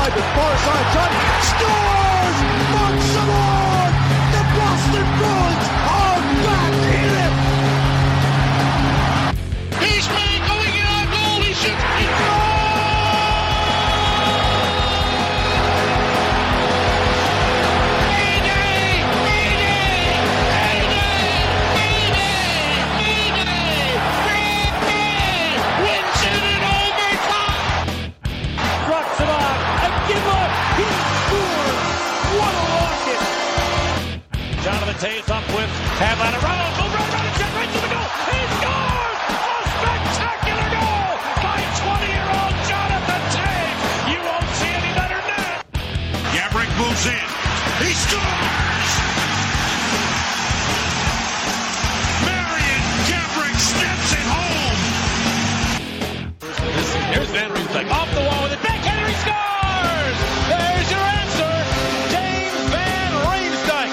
side, the far side shot, scores! Mark Savard! The Boston Bruins are back in it! He's going in on goal, he shoots, he scores! Taves up with Havana. Goes right, check right to the goal. He scores! A spectacular goal by 20-year-old Jonathan Taves. You won't see any better than that. Gabrick moves in. He scores! Marian Gabrick steps it home. Here's Van Riemsdyk off the wall with it. Backhander, he scores! There's your answer, James Van Riemsdyk.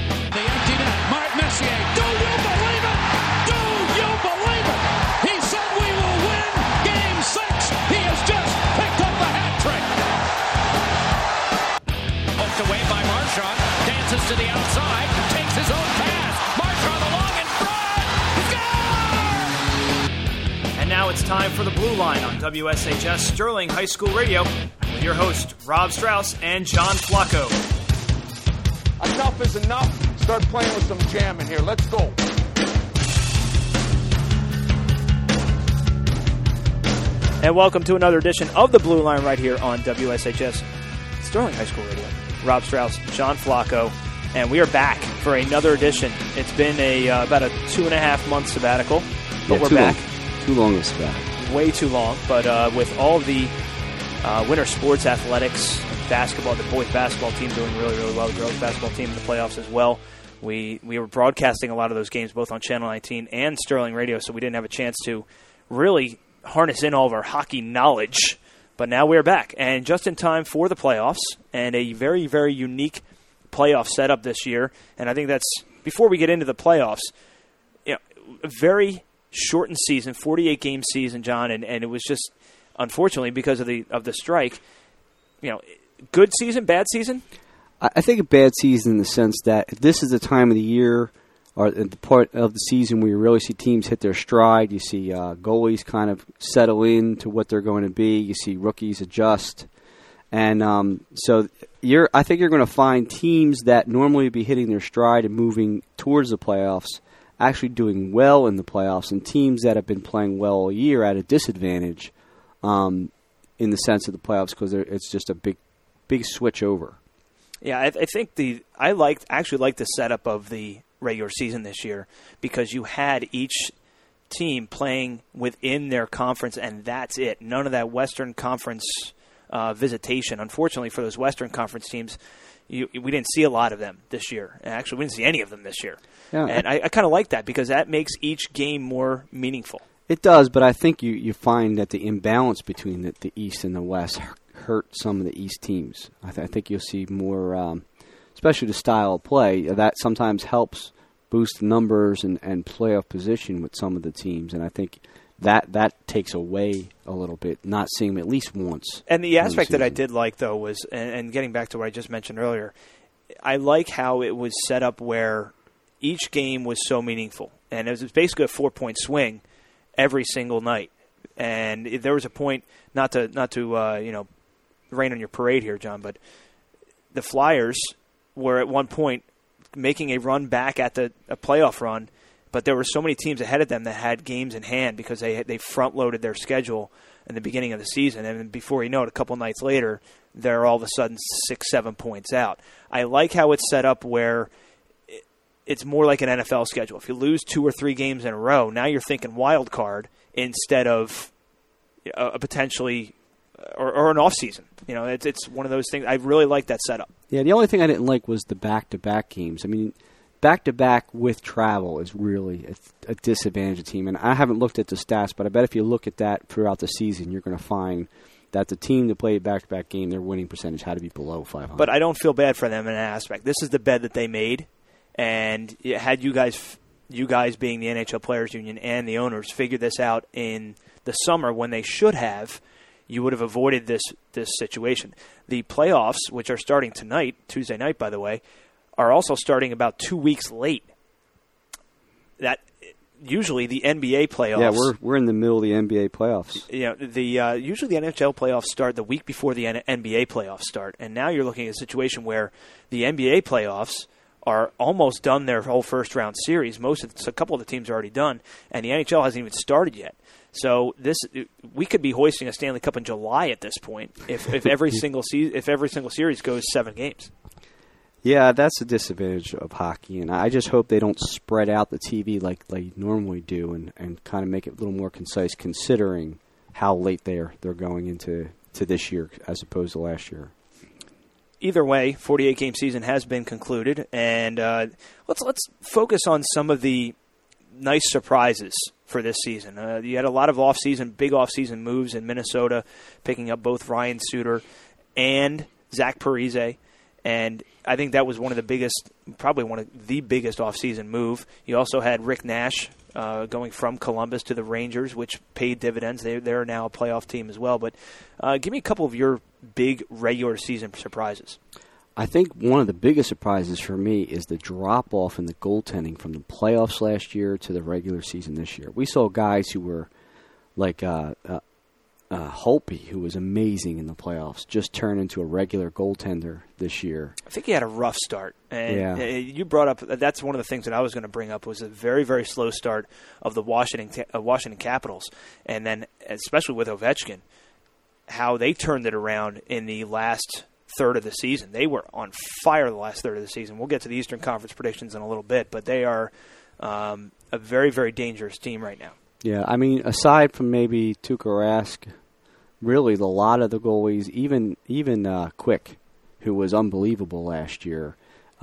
Do you believe it? Do you believe it? He said we will win Game 6. He has just picked up the hat trick. Poked away by Marchand. Dances to the outside. Takes his own pass. Marchand along in front. Score! And now it's time for the Blue Line on WSHS Sterling High School Radio with your host, Rob Strauss and John Flacco. Enough is enough. Start playing with some jam in here. Let's go. And welcome to another edition of the Blue Line right here on WSHS Sterling High School Radio. Rob Strauss, John Flacco, and we are back for another edition. It's been about a 2.5-month sabbatical, but we're back. Too long of sabbatical. Way too long, but with all the winter sports, athletics, basketball, the boys basketball team doing really, really well, the girls basketball team in the playoffs as well. We were broadcasting a lot of those games both on Channel 19 and Sterling Radio, so we didn't have a chance to really harness in all of our hockey knowledge. But now we're back, and just in time for the playoffs, and a very, very unique playoff setup this year. And I think that's, before we get into the playoffs, a very shortened season, 48-game season, John, and it was just, unfortunately, because of the strike, good season, bad season? I think a bad season in the sense that this is the time of the year or the part of the season where you really see teams hit their stride. You see goalies kind of settle in to what they're going to be. You see rookies adjust. And so I think you're going to find teams that normally would be hitting their stride and moving towards the playoffs actually doing well in the playoffs, and teams that have been playing well all year at a disadvantage in the sense of the playoffs because it's just a big switch over. Yeah, I think I actually liked the setup of the regular season this year because you had each team playing within their conference, and that's it. None of that Western Conference visitation. Unfortunately for those Western Conference teams, we didn't see a lot of them this year. Actually, we didn't see any of them this year. Yeah. And I kind of like that because that makes each game more meaningful. It does, but I think you find that the imbalance between the East and the West hurt some of the East teams. I think you'll see more, especially the style of play, that sometimes helps boost numbers and playoff position with some of the teams. And I think that takes away a little bit, not seeing them at least once. And the aspect that I did like, though, was, and getting back to what I just mentioned earlier, I like how it was set up where each game was so meaningful. And it was basically a 4-point swing every single night. And there was a point, not to rain on your parade here, John, but the Flyers were at one point making a run back at a playoff run, but there were so many teams ahead of them that had games in hand because they front-loaded their schedule in the beginning of the season, and before you know it, a couple nights later, they're all of a sudden 6-7 points out. I like how it's set up where it's more like an NFL schedule. If you lose 2 or 3 games in a row, now you're thinking wild card instead of a potentially or an off season. It's one of those things. I really like that setup. Yeah, the only thing I didn't like was the back-to-back games. I mean, back-to-back with travel is really a disadvantage of the team. And I haven't looked at the stats, but I bet if you look at that throughout the season, you're going to find that the team that played back-to-back game, their winning percentage had to be below 500. But I don't feel bad for them in an aspect. This is the bed that they made, and had you guys being the NHL Players Union and the owners figured this out in the summer when they should have, you would have avoided this situation. The playoffs, which are starting tonight, Tuesday night, by the way, are also starting about 2 weeks late. That usually the NBA playoffs. Yeah, we're in the middle of the NBA playoffs. Usually the NHL playoffs start the week before the NBA playoffs start, and now you're looking at a situation where the NBA playoffs are almost done their whole first round series. A couple of the teams are already done, and the NHL hasn't even started yet. So we could be hoisting a Stanley Cup in July at this point if every single series goes 7 games. Yeah, that's a disadvantage of hockey, and I just hope they don't spread out the TV like they normally do and kind of make it a little more concise, considering how late they're going into this year as opposed to last year. Either way, 48-game season has been concluded, and let's focus on some of the nice surprises for this season. You had a lot of big off-season moves in Minnesota, picking up both Ryan Suter and Zach Parise, and I think that was probably one of the biggest off-season move. You also had Rick Nash going from Columbus to the Rangers, which paid dividends. They're now a playoff team as well. But give me a couple of your big regular season surprises. I think one of the biggest surprises for me is the drop-off in the goaltending from the playoffs last year to the regular season this year. We saw guys who were like Holtby, who was amazing in the playoffs, just turn into a regular goaltender this year. I think he had a rough start. And yeah. You brought up, that's one of the things that I was going to bring up, was a very, very slow start of the Washington Capitals. And then, especially with Ovechkin, how they turned it around in the last third of the season. They were on fire the last third of the season. We'll get to the Eastern Conference predictions in a little bit, but they are a very, very dangerous team right now. Yeah, I mean, aside from maybe Tuukka Rask, really a lot of the goalies, even Quick, who was unbelievable last year,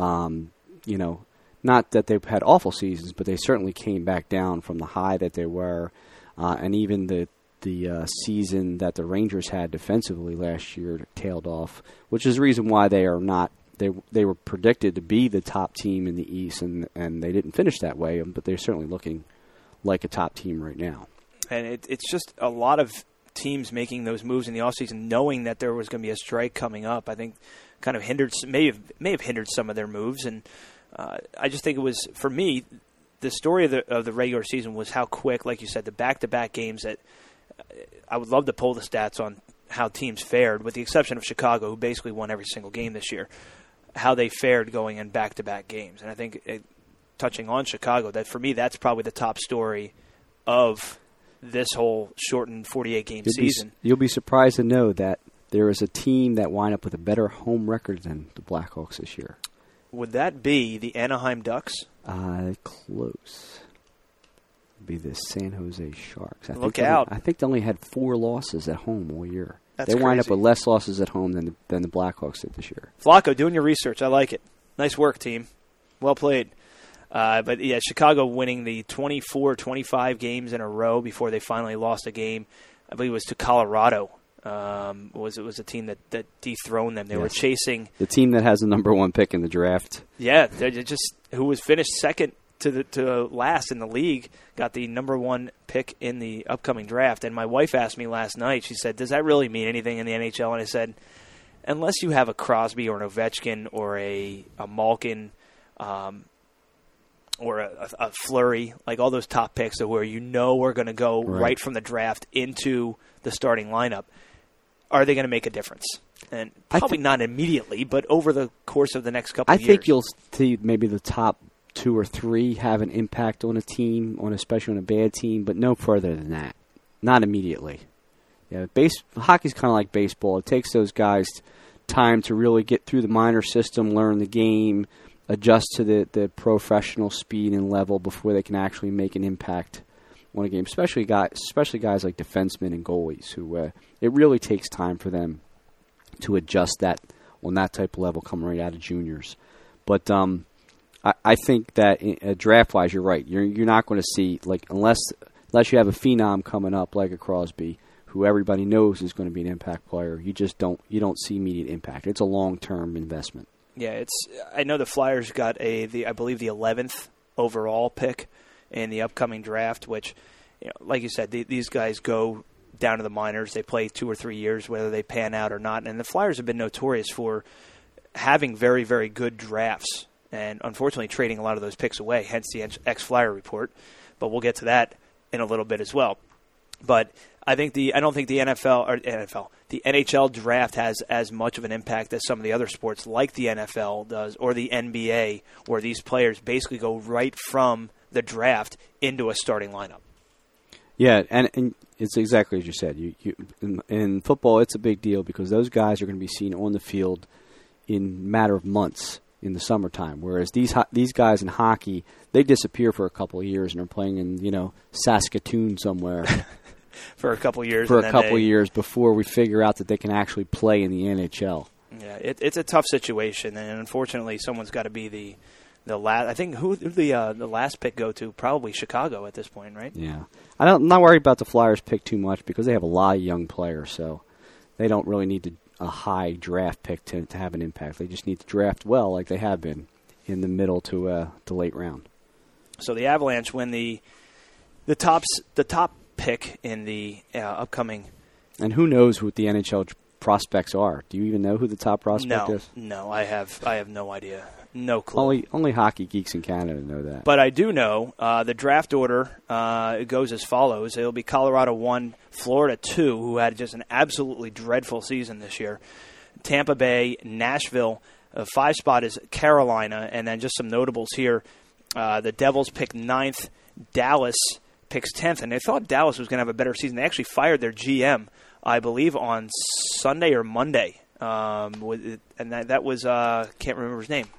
not that they've had awful seasons, but they certainly came back down from the high that they were, and even the season that the Rangers had defensively last year tailed off, which is the reason why they are not. They were predicted to be the top team in the East, and they didn't finish that way, but they're certainly looking like a top team right now. And it's just a lot of teams making those moves in the offseason, knowing that there was going to be a strike coming up. I think kind of may have hindered some of their moves, and I just think it was, for me, the story of the regular season was how quick, like you said, the back-to-back games that I would love to pull the stats on how teams fared, with the exception of Chicago, who basically won every single game this year, how they fared going in back-to-back games. And I think, touching on Chicago, that for me, that's probably the top story of this whole shortened 48-game season. You'll be surprised to know that there is a team that wind up with a better home record than the Blackhawks this year. Would that be the Anaheim Ducks? Close. It'd be the San Jose Sharks. Look out. I think they only had 4 losses at home all year. That's they wind crazy. up with less losses at home than the Blackhawks did this year. Flacco, doing your research. I like it. Nice work, team. Well played. But, yeah, Chicago winning the 24-25 games in a row before they finally lost a game. I believe it was to Colorado. It was a team that dethroned them. They were chasing the team that has the number 1 pick in the draft. Yeah, they're just who was finished second to last in the league, got the number 1 pick in the upcoming draft. And my wife asked me last night, she said, does that really mean anything in the NHL? And I said, unless you have a Crosby or an Ovechkin or a Malkin or a Fleury, like all those top picks that where are going to go right from the draft into the starting lineup, are they going to make a difference? And probably not immediately, but over the course of the next couple of years. I think you'll see maybe the top 2 or 3 have an impact on a team, especially on a bad team, but no further than that. Not immediately. Yeah, hockey's kind of like baseball. It takes those guys time to really get through the minor system, learn the game, adjust to the professional speed and level before they can actually make an impact on a game. Especially guys like defensemen and goalies, who it really takes time for them to adjust that on that type of level coming right out of juniors. But I think that draft-wise, you're right. You're not going to see, like, unless you have a phenom coming up like a Crosby, who everybody knows is going to be an impact player. You don't see immediate impact. It's a long-term investment. Yeah, I know the Flyers got I believe the 11th overall pick in the upcoming draft, which, like you said, these guys go down to the minors. They play 2 or 3 years, whether they pan out or not. And the Flyers have been notorious for having very, very good drafts and, unfortunately, trading a lot of those picks away, hence the ex-Flyer report. But we'll get to that in a little bit as well. But I don't think the NHL draft has as much of an impact as some of the other sports like the NFL does or the NBA, where these players basically go right from the draft into a starting lineup. Yeah, and it's exactly as you said. In football, it's a big deal because those guys are going to be seen on the field in a matter of months in the summertime, whereas these guys in hockey, they disappear for a couple of years and are playing in Saskatoon somewhere for a couple of years. Years before we figure out that they can actually play in the NHL. Yeah, it's a tough situation, and unfortunately, someone's got to be the last. I think who the last pick go to? Probably Chicago at this point, right? Yeah, I'm not worried about the Flyers pick too much because they have a lot of young players, so they don't really need a high draft pick to have an impact. They just need to draft well, like they have been in the middle to the late round. So the Avalanche win the top pick in the upcoming. And who knows who the NHL prospects are? Do you even know who the top prospect is? No, I have no idea. No clue. Only hockey geeks in Canada know that. But I do know the draft order goes as follows. It'll be Colorado 1, Florida 2, who had just an absolutely dreadful season this year. Tampa Bay, Nashville. 5 spot is Carolina. And then just some notables here. The Devils pick 9th. Dallas picks 10th. And they thought Dallas was going to have a better season. They actually fired their GM, I believe, on Sunday or Monday. And that was, can't remember his name.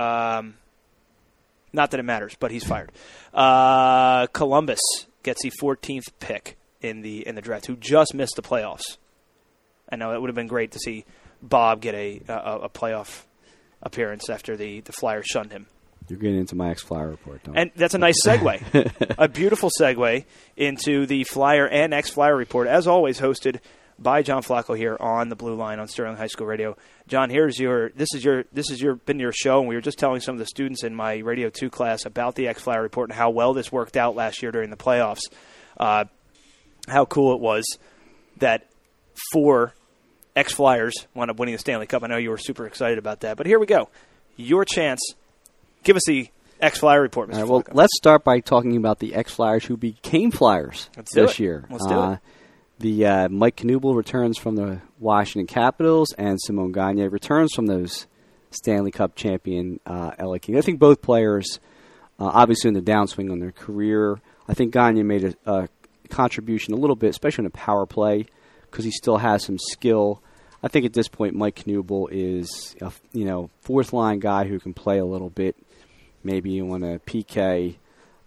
Not that it matters, but he's fired. Columbus gets the 14th pick in the draft, who just missed the playoffs. I know it would have been great to see Bob get a playoff appearance after the Flyers shunned him. You're getting into my ex-Flyer report, don't you? And that's a nice segue. A beautiful segue into the Flyer and ex-Flyer report, as always hosted by John Flacco here on the Blue Line on Sterling High School Radio. John, this is your show, and we were just telling some of the students in my Radio 2 class about the ex-Flyer report and how well this worked out last year during the playoffs. How cool it was that 4 ex-Flyers wound up winning the Stanley Cup. I know you were super excited about that, but here we go. Your chance. Give us the ex-Flyer report, Mr. All right, well, Flacco. let's start by talking about the ex-Flyers who became Flyers this year. Let's do it. The Mike Knuble returns from the Washington Capitals, and Simon Gagne returns from those Stanley Cup champion LA Kings. I think both players, obviously in the downswing on their career, I think Gagne made a contribution a little bit, especially in a power play, because he still has some skill. I think at this point Mike Knuble is a fourth-line guy who can play a little bit, maybe on a PK,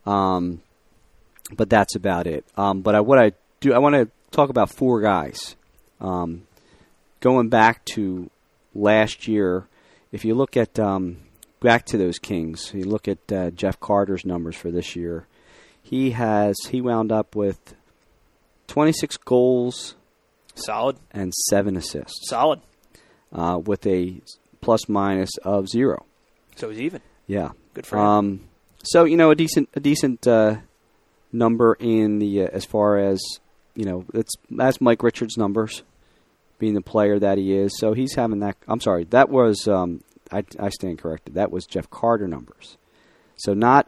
but that's about it. But I want to talk about 4 guys. Going back to last year, if you look at back to those Kings, you look at Jeff Carter's numbers for this year. He wound up with 26 goals, solid, and 7 assists, solid, with a plus-minus of 0. So he's even. Yeah, good for him. So a decent number in the as far as. That's Mike Richards' numbers, being the player that he is. So he's having that. I'm sorry, that was I stand corrected. That was Jeff Carter numbers. So not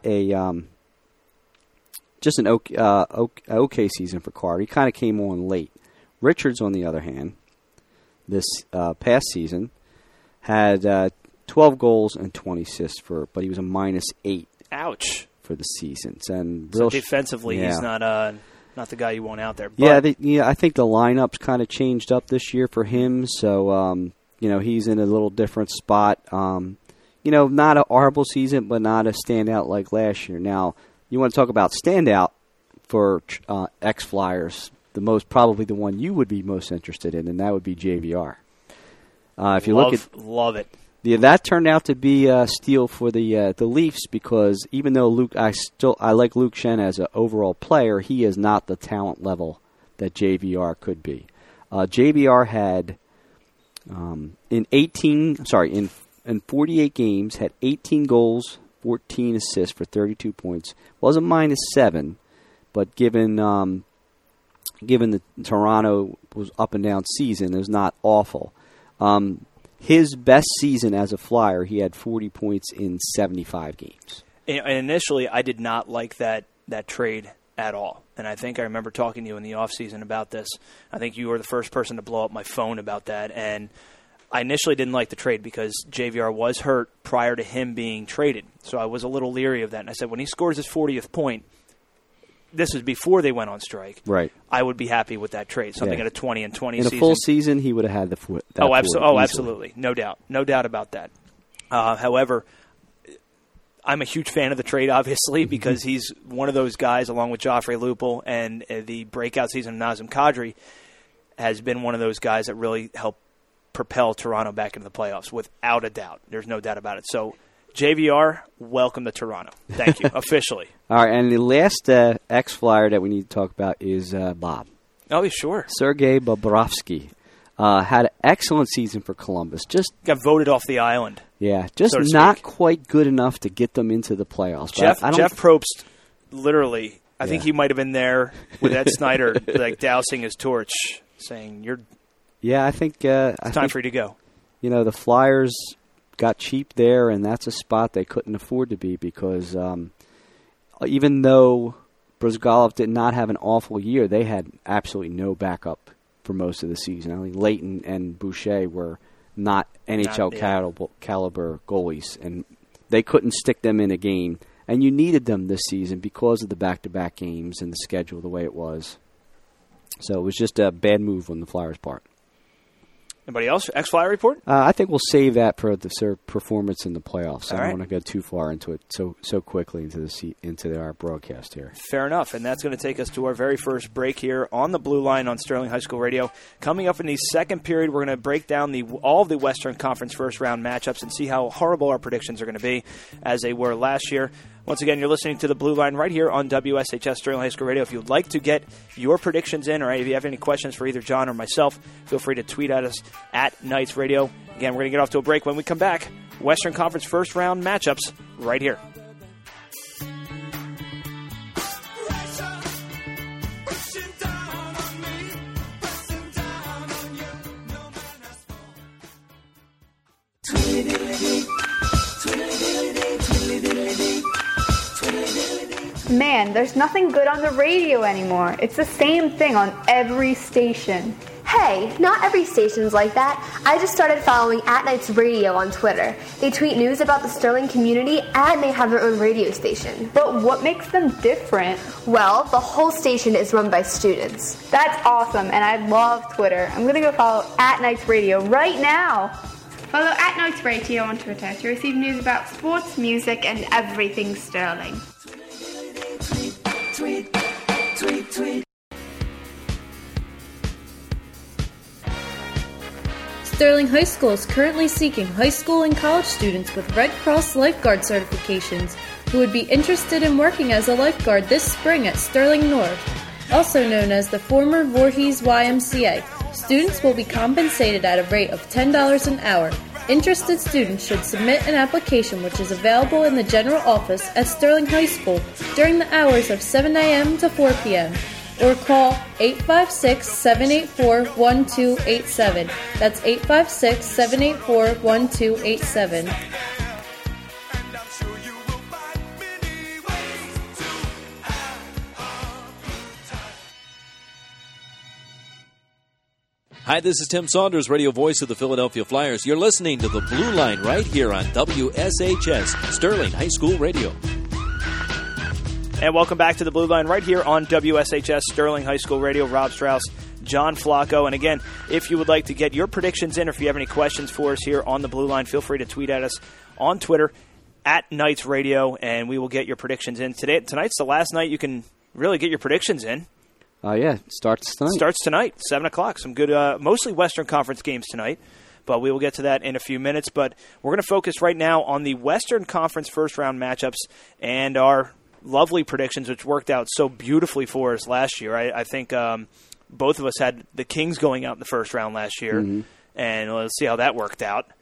just an okay season for Carter. He kind of came on late. Richards, on the other hand, this past season had 12 goals and 20 assists but he was a -8. Ouch. For the seasons, and so defensively, he's not the guy you want out there. But I think the lineup's kind of changed up this year for him. So, he's in a little different spot. Not a horrible season, but not a standout like last year. Now, you want to talk about standout for ex-Flyers, probably the one you would be most interested in, and that would be JVR. If you love it. Yeah, that turned out to be a steal for the Leafs because even though I like Luke Schenn as an overall player, he is not the talent level that JVR could be. JVR had in 48 games had 18 goals, 14 assists for 32 points. Was a -7, but given given that Toronto was up and down season, is not awful. His best season as a Flyer, he had 40 points in 75 games. And initially, I did not like that trade at all. And I think I remember talking to you in the offseason about this. I think you were the first person to blow up my phone about that. And I initially didn't like the trade because JVR was hurt prior to him being traded. So I was a little leery of that. And I said, when he scores his 40th point, this was before they went on strike. Right. I would be happy with that trade. Something at a 20 and 20 season. In a full season, he would have had the foot. Absolutely. No doubt about that. However, I'm a huge fan of the trade, obviously, because he's one of those guys, along with Joffrey Lupul and the breakout season of Nazem Kadri, has been one of those guys that really helped propel Toronto back into the playoffs, without a doubt. There's no doubt about it. So, JVR, welcome to Toronto. Thank you, officially. All right, and the last ex-Flyer that we need to talk about is Bob. Oh, sure. Sergei Bobrovsky had an excellent season for Columbus. Just got voted off the island. Yeah, just so not quite good enough to get them into the playoffs. Jeff Probst, literally, I think he might have been there with Ed Snyder, like dousing his torch, saying, "You're." Yeah, I think it's time for you to go. You know, the Flyers got cheap there, and that's a spot they couldn't afford to be because even though Brizgalov did not have an awful year, they had absolutely no backup for most of the season. I mean, Leighton and Boucher were not NHL caliber goalies, and they couldn't stick them in a game. And you needed them this season because of the back-to-back games and the schedule the way it was. So it was just a bad move on the Flyers' part. Anybody else? Ex-Flyer report? I think we'll save that for the performance in the playoffs. I don't want to go too far into it so quickly into our broadcast here. Fair enough, and that's going to take us to our very first break here on the Blue Line on Sterling High School Radio. Coming up in the second period, we're going to break down all of the Western Conference first-round matchups and see how horrible our predictions are going to be as they were last year. Once again, you're listening to the Blue Line right here on WSHS Sterling High School Radio. If you'd like to get your predictions in, or if you have any questions for either John or myself, feel free to tweet at us at Knights Radio. Again, we're going to get off to a break. When we come back, Western Conference first-round matchups right here. Man, there's nothing good on the radio anymore. It's the same thing on every station. Hey, not every station's like that. I just started following At Nights Radio on Twitter. They tweet news about the Sterling community and they have their own radio station. But what makes them different? Well, the whole station is run by students. That's awesome, and I love Twitter. I'm gonna go follow At Nights Radio right now. Follow At Nights Radio on Twitter to receive news about sports, music, and everything Sterling. Tweet, tweet, tweet. Sterling High School is currently seeking high school and college students with Red Cross lifeguard certifications who would be interested in working as a lifeguard this spring at Sterling North, also known as the former Voorhees YMCA. Students will be compensated at a rate of $10 an hour. Interested students should submit an application which is available in the general office at Sterling High School during the hours of 7 a.m. to 4 p.m. or call 856-784-1287. That's 856-784-1287. Hi, this is Tim Saunders, radio voice of the Philadelphia Flyers. You're listening to the Blue Line right here on WSHS, Sterling High School Radio. And welcome back to the Blue Line right here on WSHS Sterling High School Radio. Rob Strauss, John Flacco. And again, if you would like to get your predictions in, or if you have any questions for us here on the Blue Line, feel free to tweet at us on Twitter at Knights Radio, and we will get your predictions in. Tonight's the last night you can really get your predictions in. Starts tonight. Starts tonight, 7 o'clock. Some good, mostly Western Conference games tonight, but we will get to that in a few minutes. But we're going to focus right now on the Western Conference first-round matchups and our lovely predictions, which worked out so beautifully for us last year. I think both of us had the Kings going out in the first round last year, and let's see how that worked out.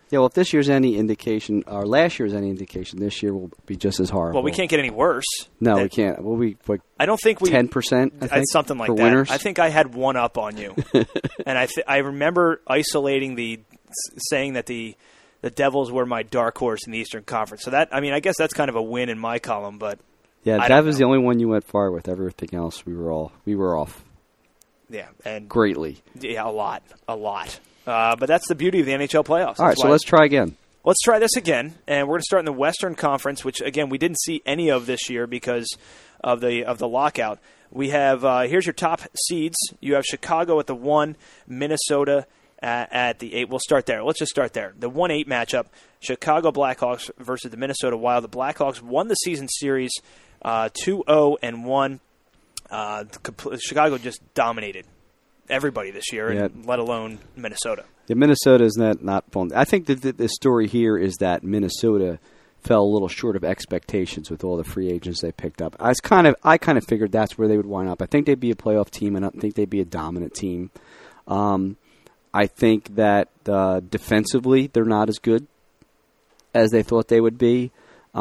Yeah, well, if this year's any indication, or last year's any indication, this year will be just as horrible. Well, we can't get any worse. No, we can't. We'll be like I don't think we 10%. I think something like for that. Winners. I think I had one up on you, and I remember isolating saying that the Devils were my dark horse in the Eastern Conference. So that I guess that's kind of a win in my column, but yeah, that was the only one you went far with. Everything else we were off. Yeah, and greatly. Yeah, a lot. But that's the beauty of the NHL playoffs. All right, so let's try again. Let's try this again, and we're going to start in the Western Conference, which again we didn't see any of this year because of the lockout. We have here's your top seeds. You have Chicago at the 1, Minnesota at the 8. We'll start there. Let's just start there. The 1-8 matchup: Chicago Blackhawks versus the Minnesota Wild. The Blackhawks won the season series 2-0-1. Chicago just dominated everybody this year, and let alone Minnesota. Yeah, Minnesota is not fun. I think that the story here is that Minnesota fell a little short of expectations with all the free agents they picked up. I kind of figured that's where they would wind up. I think they'd be a playoff team, and I think they'd be a dominant team. I think that defensively they're not as good as they thought they would be.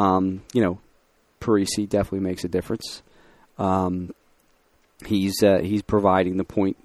Parisi definitely makes a difference. He's providing the points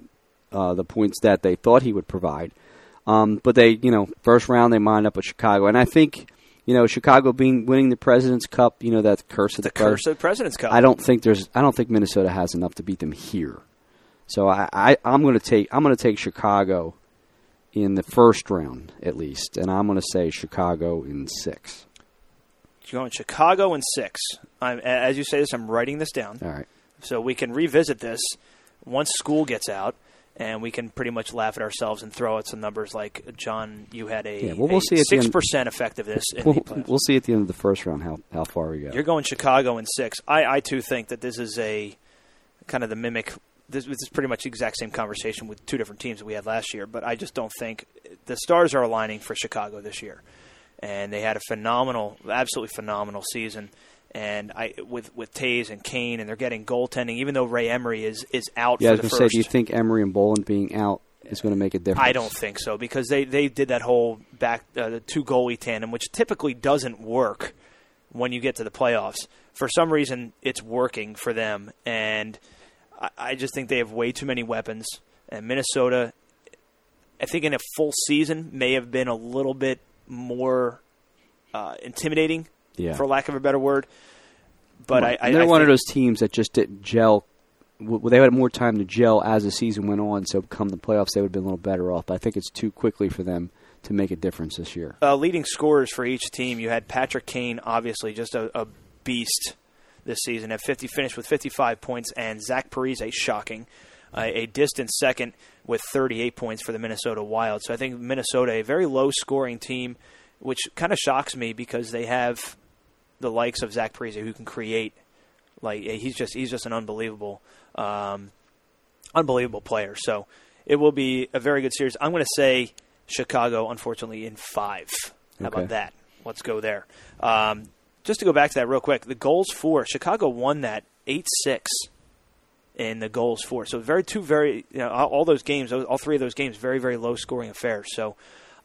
that they thought he would provide. But they, first round they lined up with Chicago, and I think, Chicago winning the President's Cup, that curse of the curse of the President's Cup. I don't think Minnesota has enough to beat them here. So I'm going to take Chicago in the first round at least, and I'm going to say Chicago in 6. You're going Chicago in 6. As you say this, I'm writing this down. All right. So we can revisit this once school gets out, and we can pretty much laugh at ourselves and throw out some numbers like, John, you had we'll see 6% effectiveness in the playoffs. We'll see at the end of the first round how far we go. You're going Chicago in 6. I too think that this is a kind of the mimic. This is pretty much the exact same conversation with two different teams that we had last year, but I just don't think the stars are aligning for Chicago this year. And they had a absolutely phenomenal season. And with Taves and Kane, and they're getting goaltending, even though Ray Emery is out for the first. Yeah, I was going to say, do you think Emery and Boland being out is going to make a difference? I don't think so, because they did that whole the two-goalie tandem, which typically doesn't work when you get to the playoffs. For some reason, it's working for them, and I just think they have way too many weapons. And Minnesota, I think in a full season, may have been a little bit more intimidating, for lack of a better word. But they're one of those teams that just didn't gel. They had more time to gel as the season went on, so come the playoffs, they would have been a little better off. But I think it's too quickly for them to make a difference this year. Leading scorers for each team, you had Patrick Kane, obviously just a beast this season, finished with 55 points, and Zach Parise, shocking, a distant second with 38 points for the Minnesota Wild. So I think Minnesota, a very low-scoring team, which kind of shocks me because they have the likes of Zach Parise who can create. Like he's just an unbelievable player. So it will be a very good series. I'm going to say Chicago, unfortunately, in 5. How about that? Let's go there. Just to go back to that real quick, the goals for Chicago won that 8-6 in the goals for. So all those games, all 3 of those games, very, very low scoring affairs. So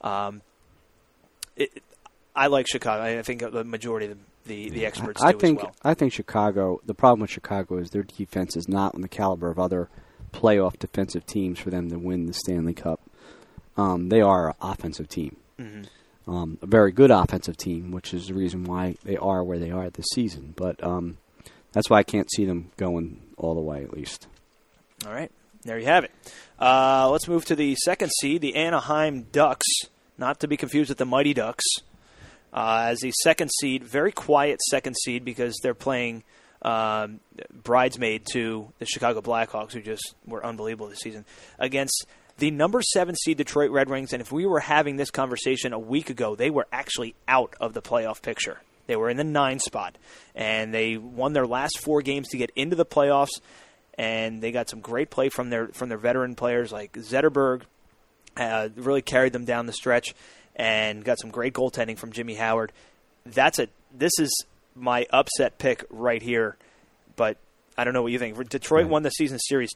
I like Chicago. I think the majority of the experts do as well. I think Chicago, the problem with Chicago is their defense is not on the caliber of other playoff defensive teams for them to win the Stanley Cup. They are an offensive team. Mm-hmm. A very good offensive team, which is the reason why they are where they are this season. But that's why I can't see them going all the way, at least. All right. There you have it. Let's move to the second seed, the Anaheim Ducks, not to be confused with the Mighty Ducks. As the second seed, very quiet second seed because they're playing bridesmaid to the Chicago Blackhawks, who just were unbelievable this season, against the number 7 seed Detroit Red Wings. And if we were having this conversation a week ago, they were actually out of the playoff picture. They were in the 9 spot, and they won their last 4 games to get into the playoffs. And they got some great play from their veteran players like Zetterberg, really carried them down the stretch, and got some great goaltending from Jimmy Howard. This is my upset pick right here, but I don't know what you think. Detroit won the season series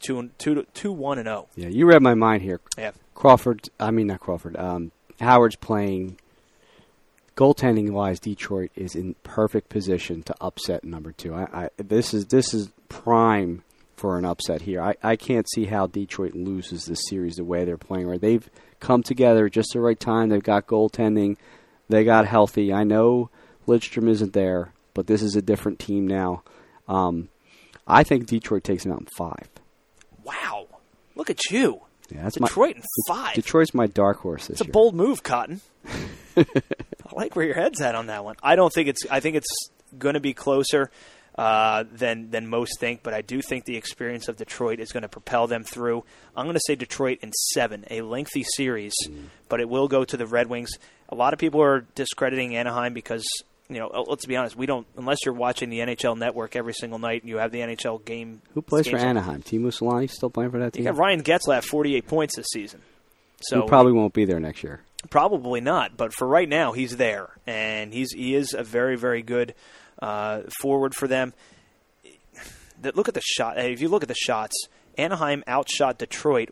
2-1-0. Yeah, you read my mind here. Yeah. Howard's playing goaltending-wise, Detroit is in perfect position to upset number 2. This is prime for an upset here. I can't see how Detroit loses this series the way they're playing. Right, they've come together just the right time. They've got goaltending. They got healthy. I know Lidstrom isn't there, but this is a different team now. I think Detroit takes them out in 5. Wow. Look at you. Yeah, that's Detroit in 5. Detroit's my dark horse this year. It's a bold move, Cotton. I like where your head's at on that one. I think it's going to be closer than most think, but I do think the experience of Detroit is going to propel them through. I'm going to say Detroit in 7, a lengthy series, but it will go to the Red Wings. A lot of people are discrediting Anaheim because, let's be honest, we don't, unless you're watching the NHL Network every single night and you have the NHL game. Who plays for Anaheim? Teemu Selanne still playing for that team? You got Ryan Getzlaf, 48 points this season. So he probably won't be there next year. Probably not, but for right now, he's there, and he is a very, very good forward for them. Look at the shot. If you look at the shots, Anaheim outshot Detroit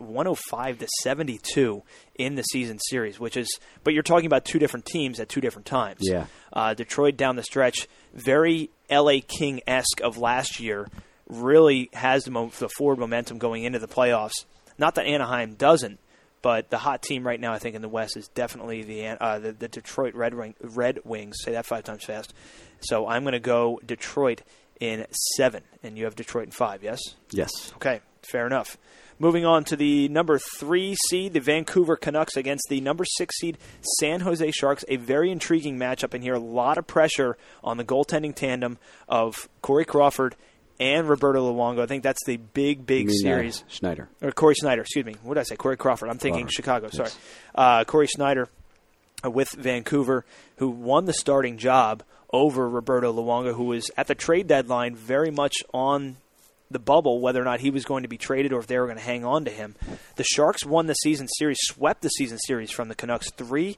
105-72 in the season series, but you're talking about two different teams at two different times. Yeah. Detroit down the stretch, very LA King-esque of last year, really has the forward momentum going into the playoffs. Not that Anaheim doesn't, but the hot team right now, I think, in the West is definitely the Detroit Red Wings. Say that 5 times fast. So I'm going to go Detroit in 7, and you have Detroit in 5, yes? Yes. Okay, fair enough. Moving on to the number 3 seed, the Vancouver Canucks against the number 6 seed San Jose Sharks. A very intriguing matchup in here. A lot of pressure on the goaltending tandem of Corey Crawford and Roberto Luongo. I think that's the big series. Schneider. Or Corey Snyder, excuse me. What did I say? Corey Crawford. I'm thinking Chicago, yes. Sorry. Corey Snyder with Vancouver, who won the starting job over Roberto Luongo, who was at the trade deadline very much on the bubble whether or not he was going to be traded or if they were going to hang on to him. The Sharks won the season series, swept the season series from the Canucks 3-0,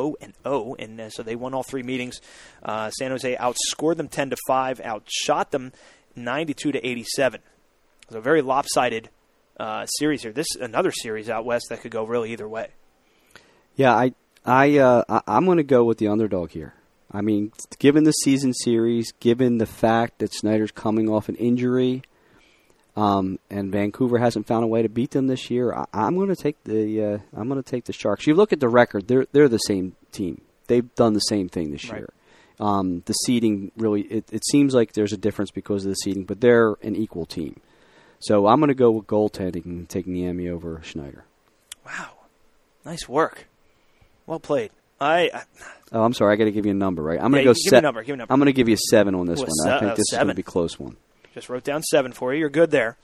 and so they won all 3 meetings. San Jose outscored them 10-5, outshot them 92-87. So a very lopsided series here. This is another series out west that could go really either way. Yeah, I'm going to go with the underdog here. I mean, given the season series, given the fact that Snyder's coming off an injury, and Vancouver hasn't found a way to beat them this year, I'm going to take the Sharks. You look at the record; they're the same team. They've done the same thing this year. The seeding really it seems like there's a difference because of the seeding, but they're an equal team. So I'm going to go with goaltending and taking the Emmy over Schneider. Wow, nice work. Well played. I'm sorry. I got to give you a number, right? I'm going to go. Give me a number. I'm going to give you a 7 on this one. I think this 7. is going to be a close one. Just wrote down 7 for you. You're good there.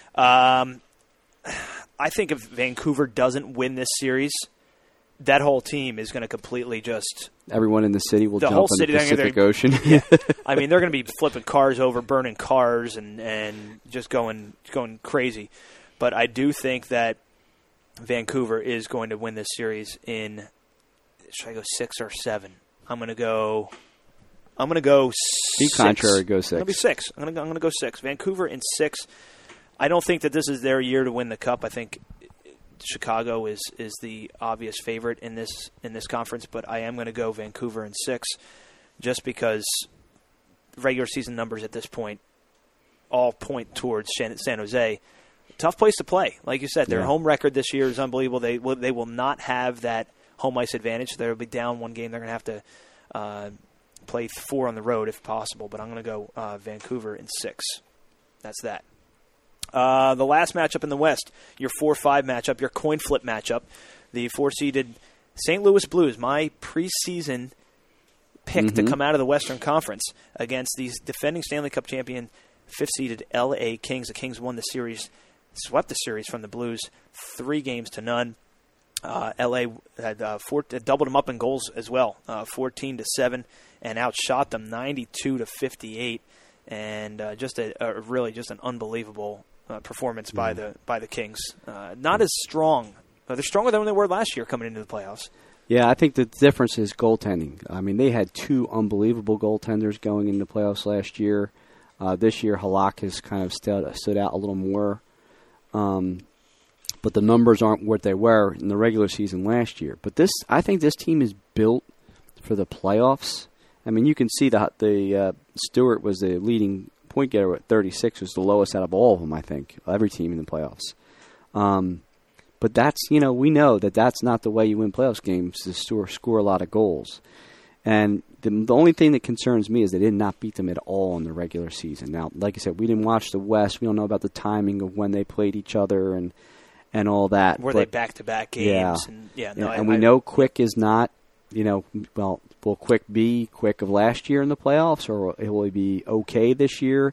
I think if Vancouver doesn't win this series, that whole team is going to completely just... Everyone in the city will jump in the Pacific Ocean. Yeah. I mean, they're going to be flipping cars over, burning cars, and just going crazy. But I do think that Vancouver is going to win this series in... Should I go 6 or 7? I'm going to go 6. Be contrary, go 6. I'm going to be 6. I'm going to go 6. Vancouver in 6. I don't think that this is their year to win the cup. I think Chicago is the obvious favorite in this conference, but I am going to go Vancouver in 6 just because regular season numbers at this point all point towards San Jose. Tough place to play. Like you said, their home record this year is unbelievable. They will not have that home ice advantage. They'll be down 1 game. They're going to have to play 4 on the road if possible, but I'm going to go Vancouver in 6. That's that. The last matchup in the West, your 4-5 matchup, your coin flip matchup, the 4-seeded St. Louis Blues, my preseason pick to come out of the Western Conference against these defending Stanley Cup champion 5th-seeded LA Kings. The Kings won the series, swept the series from the Blues 3-0. LA had doubled them up in goals as well, 14-7, and outshot them 92-58, and just an unbelievable performance by the Kings. Not as strong. They're stronger than they were last year coming into the playoffs. Yeah, I think the difference is goaltending. I mean, they had 2 unbelievable goaltenders going into the playoffs last year. This year, Halak has kind of stood out a little more. But the numbers aren't what they were in the regular season last year. But I think this team is built for the playoffs. I mean, you can see the Stewart was the leading point getter at 36, was the lowest out of all of them, I think, every team in the playoffs. But that's, we know that that's not the way you win playoffs games, to score a lot of goals. And the only thing that concerns me is they did not beat them at all in the regular season. Now, like I said, we didn't watch the West. We don't know about the timing of when they played each other and all that. Were they back-to-back games? Yeah. And we know Quick is not, will Quick be Quick of last year in the playoffs, or will he be okay this year?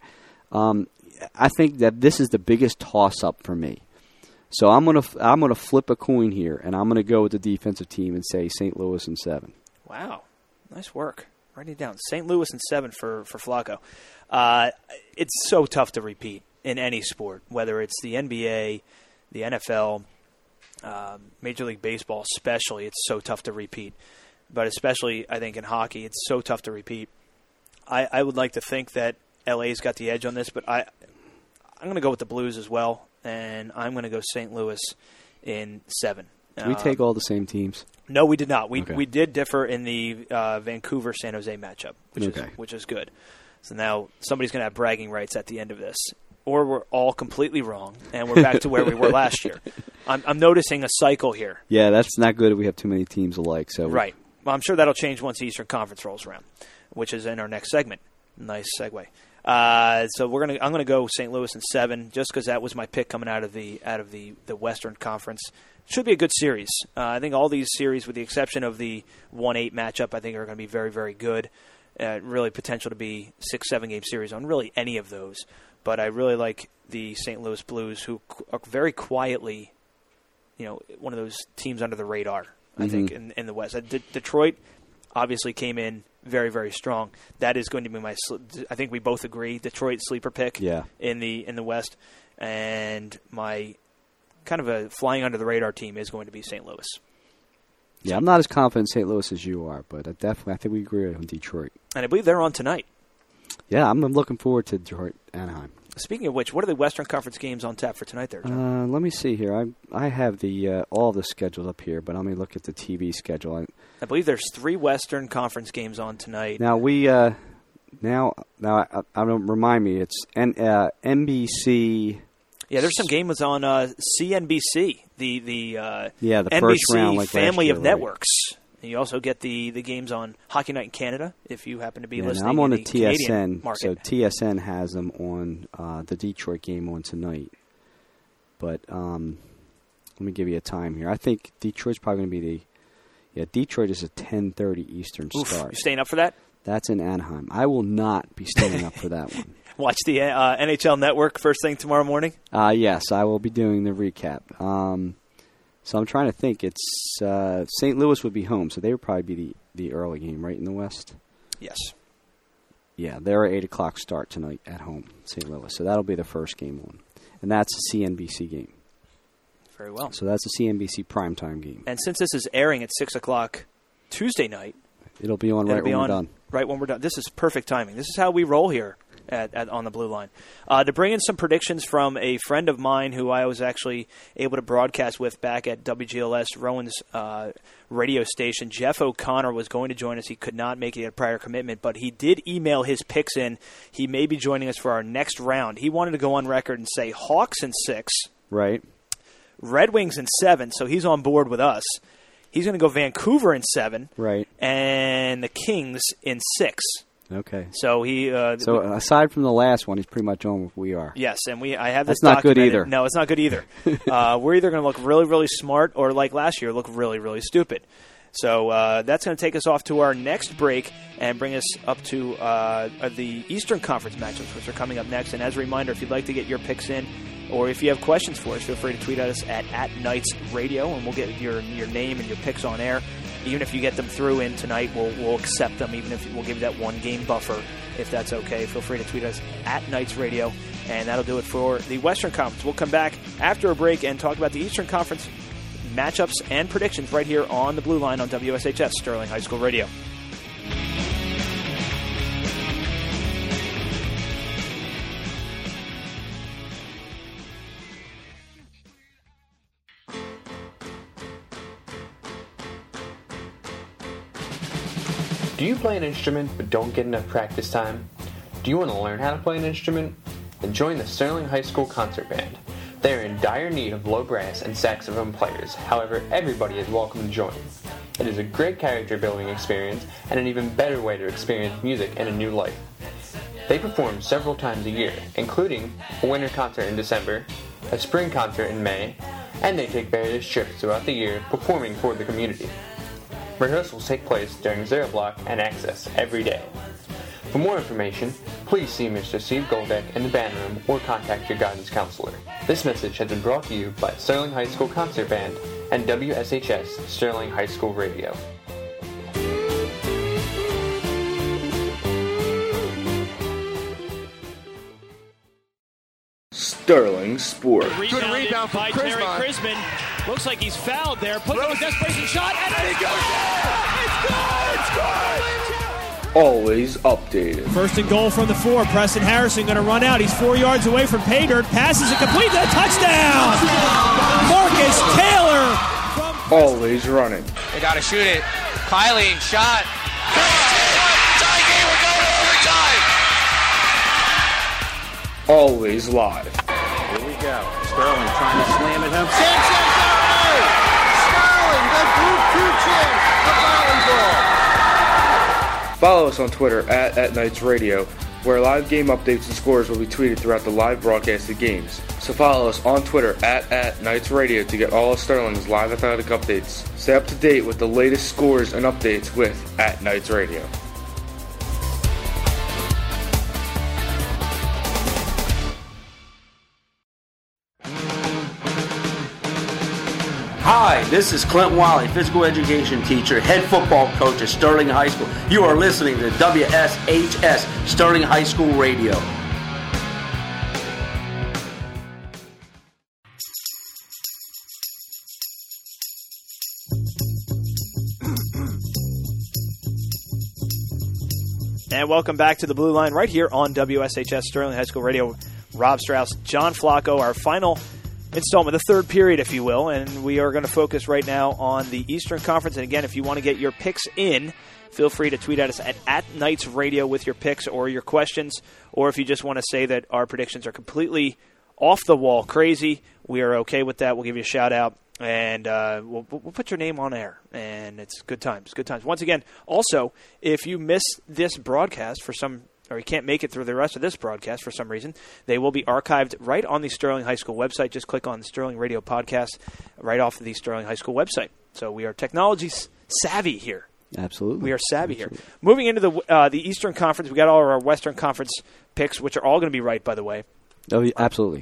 I think that this is the biggest toss-up for me. So I'm gonna flip a coin here, and I'm gonna go with the defensive team and say St. Louis in 7. Wow, nice work. Writing it down. St. Louis in 7 for Flacco. It's so tough to repeat in any sport, whether it's the NBA, the NFL, Major League Baseball especially. It's so tough to repeat. But especially, I think, in hockey, it's so tough to repeat. I would like to think that LA's got the edge on this, but I'm going to go with the Blues as well, and I'm going to go St. Louis in 7. Did we take all the same teams? No, we did not. We did differ in the Vancouver-San Jose matchup, which is good. So now somebody's going to have bragging rights at the end of this. Or we're all completely wrong, and we're back to where we were last year. I'm noticing a cycle here. Yeah, that's not good if we have too many teams alike. So right. Well, I'm sure that'll change once the Eastern Conference rolls around, which is in our next segment. Nice segue. So I'm going to go St. Louis in 7, just because that was my pick coming out of the Western Conference. Should be a good series. I think all these series, with the exception of the 1-8 matchup, I think are going to be very, very good. Really potential to be 6-7 game series on really any of those. But I really like the St. Louis Blues, who are very quietly, one of those teams under the radar, I think, in the West. Detroit obviously came in very, very strong. That is going to be I think we both agree, Detroit sleeper pick in the West. And my kind of a flying under the radar team is going to be St. Louis. Yeah, I'm not as confident in St. Louis as you are, but I think we agree on Detroit. And I believe they're on tonight. Yeah, I'm looking forward to Detroit, Anaheim. Speaking of which, what are the Western Conference games on tap for tonight there, John? Let me see here. I have the all the schedules up here, but let me look at the TV schedule. I believe there's 3 Western Conference games on tonight. Now I don't remind me. It's NBC. Yeah, there's some games on CNBC, the NBC first round, like family year, of networks. And you also get the games on Hockey Night in Canada, if you happen to be listening. I'm on the TSN, market. so TSN has them on the Detroit game on tonight. But let me give you a time here. I think Detroit's probably going to be Detroit is a 10:30 Eastern start. You staying up for that? That's in Anaheim. I will not be staying up for that one. Watch the NHL Network first thing tomorrow morning? Yes, I will be doing the recap. So I'm trying to think. It's St. Louis would be home, so they would probably be the early game, right, in the West? Yes. Yeah, they're at 8 o'clock start tonight at home, St. Louis. So that'll be the first game on. And that's a CNBC game. Very well. So that's a CNBC primetime game. And since this is airing at 6 o'clock Tuesday night, it'll be on when we're done. Right when we're done. This is perfect timing. This is how we roll here on the Blue Line. To bring in some predictions from a friend of mine who I was actually able to broadcast with back at WGLS, Rowan's radio station, Jeff O'Connor was going to join us. He could not make it at prior commitment, but he did email his picks in. He may be joining us for our next round. He wanted to go on record and say Hawks in 6. Right. Red Wings in 7, so he's on board with us. He's going to go Vancouver in 7. Right. And the Kings in 6. Okay. So he. So aside from the last one, he's pretty much on what we are. Yes, and I have this. That's not good either. No, it's not good either. We're either going to look really, really smart, or like last year, look really, really stupid. So that's going to take us off to our next break and bring us up to the Eastern Conference matchups, which are coming up next. And as a reminder, if you'd like to get your picks in, or if you have questions for us, feel free to tweet at us at Knights Radio, and we'll get your name and your picks on air. Even if you get them through in tonight, we'll accept them. Even if we'll give you that 1 game buffer, if that's okay. Feel free to tweet us at Knights Radio, and that'll do it for the Western Conference. We'll come back after a break and talk about the Eastern Conference matchups and predictions right here on the Blue Line on WSHS Sterling High School Radio. Do you play an instrument but don't get enough practice time? Do you want to learn how to play an instrument? Then join the Sterling High School Concert Band. They are in dire need of low brass and saxophone players, however, everybody is welcome to join. It is a great character building experience and an even better way to experience music in a new light. They perform several times a year, including a winter concert in December, a spring concert in May, and they take various trips throughout the year performing for the community. Rehearsals take place during 0 block and access every day. For more information, please see Mr. Steve Goldeck in the band room or contact your guidance counselor. This message has been brought to you by Sterling High School Concert Band and WSHS Sterling High School Radio. Sterling Sport. Good rebound by Terry Crisman. Looks like he's fouled there. Puts up a desperation shot, and then he goes in! It's good! It's good! Always updated. First and goal from the 4. Preston Harrison going to run out. He's 4 yards away from pay dirt. Passes it complete. A touchdown! Marcus Taylor. Always running. They got to shoot it. Kylie shot. Tie game. We're going to overtime. Always live. Here we go. Sterling trying to slam it home. Sterling, the Group 2 champ of volleyball. Follow us on Twitter at Knights Radio, where live game updates and scores will be tweeted throughout the live broadcasted games. So follow us on Twitter at Knights Radio to get all of Sterling's live athletic updates. Stay up to date with the latest scores and updates with @Knights Radio. Hi, this is Clint Wiley, physical education teacher, head football coach at Sterling High School. You are listening to WSHS Sterling High School Radio. And welcome back to the Blue Line right here on WSHS Sterling High School Radio. Rob Strauss, John Flacco, our final installment, the third period, if you will, and we are going to focus right now on the Eastern Conference. And again, if you want to get your picks in, feel free to tweet at us at Knights Radio with your picks or your questions, or if you just want to say that our predictions are completely off the wall crazy, we are okay with that. We'll give you a shout out, and we'll put your name on air, and it's good times. Good times. Once again, also, if you miss this broadcast or you can't make it through the rest of this broadcast for some reason, they will be archived right on the Sterling High School website. Just click on the Sterling Radio Podcast right off of the Sterling High School website. So we are technology savvy here. Absolutely. We are savvy here. Moving into the Eastern Conference, we got all of our Western Conference picks, which are all going to be right, by the way. Oh, absolutely.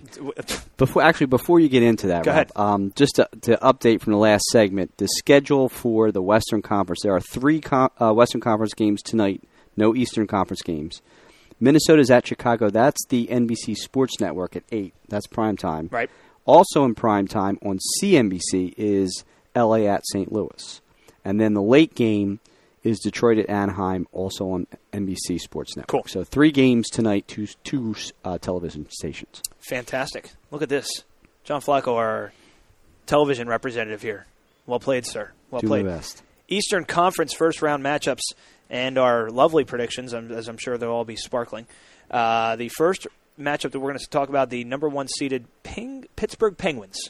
Before you get into that, Go Rob, ahead. just to update from the last segment, the schedule for the Western Conference, there are 3 Western Conference games tonight, no Eastern Conference games. Minnesota's at Chicago. That's the NBC Sports Network at 8. That's prime time. Right. Also in prime time on CNBC is LA at St. Louis. And then the late game is Detroit at Anaheim, also on NBC Sports Network. Cool. So 3 games tonight, two television stations. Fantastic. Look at this. John Flacco, our television representative here. Well played, sir. Well Do played. my best. Eastern Conference first-round matchups and our lovely predictions, as I'm sure they'll all be sparkling. The first matchup that we're going to talk about, the number 1 seeded Pittsburgh Penguins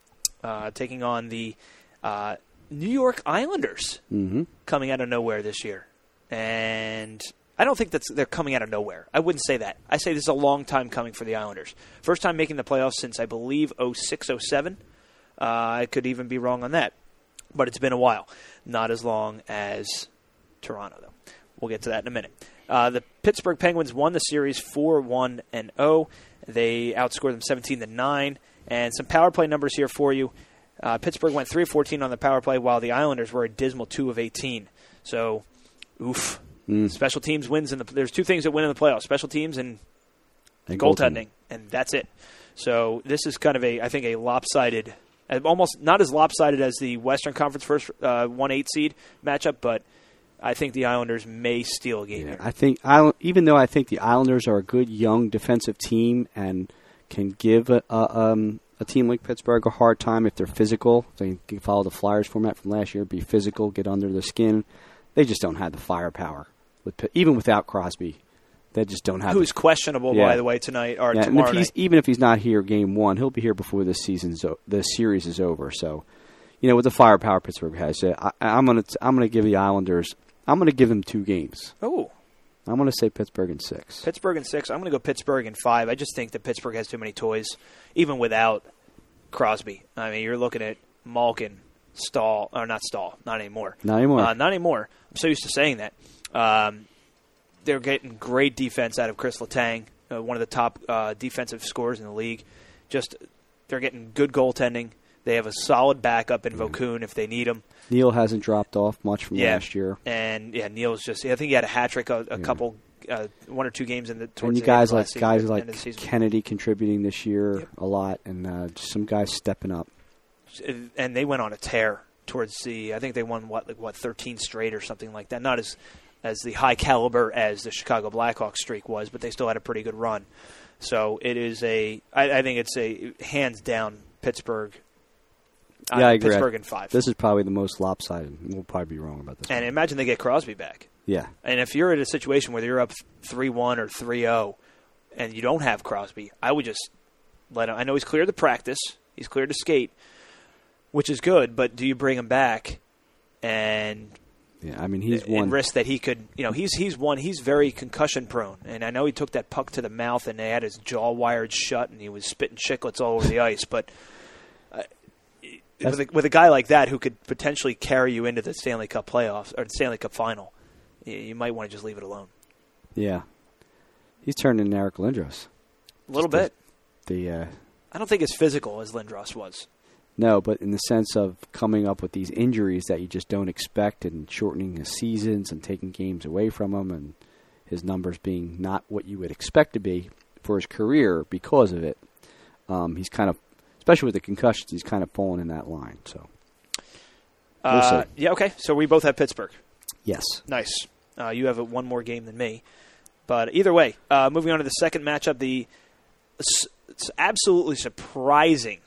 taking on the New York Islanders, coming out of nowhere this year. And I don't think they're coming out of nowhere. I wouldn't say that. I say this is a long time coming for the Islanders. First time making the playoffs since, I believe, 06-07. I could even be wrong on that. But it's been a while. Not as long as Toronto, though. We'll get to that in a minute. The Pittsburgh Penguins won the series 4-1-0. They outscored them 17-9. And some power play numbers here for you. Pittsburgh went 3 of 14 on the power play, while the Islanders were a dismal 2 of 18. So, oof. Special teams wins there's 2 things that win in the playoffs: special teams and goaltending, and that's it. So this is kind of I think a lopsided, almost not as lopsided as the Western Conference first 1-8 seed matchup, but I think the Islanders may steal a game here. I think even though I think the Islanders are a good young defensive team and can give a team like Pittsburgh a hard time if they're physical. They can follow the Flyers format from last year, be physical, get under the skin. they just don't have the firepower. Even without Crosby, they just don't have. Who's questionable, by the way, tonight or tomorrow night. Even if he's not here game one, he'll be here before the series is over. So, with the firepower Pittsburgh has, I'm gonna give the Islanders. I'm gonna give them 2 games. Oh. I'm going to say Pittsburgh in 6. Pittsburgh in 6. I'm going to go Pittsburgh in 5. I just think that Pittsburgh has too many toys, even without Crosby. I mean, you're looking at Malkin, Stahl, or not Stahl, not anymore. Not anymore. Not anymore. I'm so used to saying that. They're getting great defense out of Chris Letang, one of the top defensive scorers in the league. They're getting good goaltending. They have a solid backup in Vokun if they need him. Neil hasn't dropped off much from last year. And, Neil's I think he had a hat-trick a couple, 1 or 2 games in the towards and you the guys end of the like season. Kennedy contributing this year a lot, and just some guys stepping up. And they went on a tear towards I think they won, 13 straight or something like that. Not as the high caliber as the Chicago Blackhawks streak was, but they still had a pretty good run. So it is I think it's a hands-down Pittsburgh. I agree. Pittsburgh in 5. This is probably the most lopsided. We'll probably be wrong about this. And imagine they get Crosby back. Yeah. And if you're in a situation where you're up 3-1 or 3-0 and you don't have Crosby, I would just let him. I know he's cleared to practice. He's cleared to skate, which is good, but do you bring him back and he's one. And risk that he could, he's very concussion prone. And I know he took that puck to the mouth and they had his jaw wired shut and he was spitting chiclets all over the ice, but with a guy like that who could potentially carry you into the Stanley Cup playoffs or the Stanley Cup final, you might want to just leave it alone. Yeah. He's turned into Eric Lindros. A little bit. I don't think as physical as Lindros was. No, but in the sense of coming up with these injuries that you just don't expect and shortening his seasons and taking games away from him and his numbers being not what you would expect to be for his career because of it, he's kind of, especially with the concussions, he's kind of fallen in that line. So, we'll see. Yeah, okay. So we both have Pittsburgh. Yes. Nice. You have one more game than me. But either way, moving on to the second matchup, it's absolutely surprising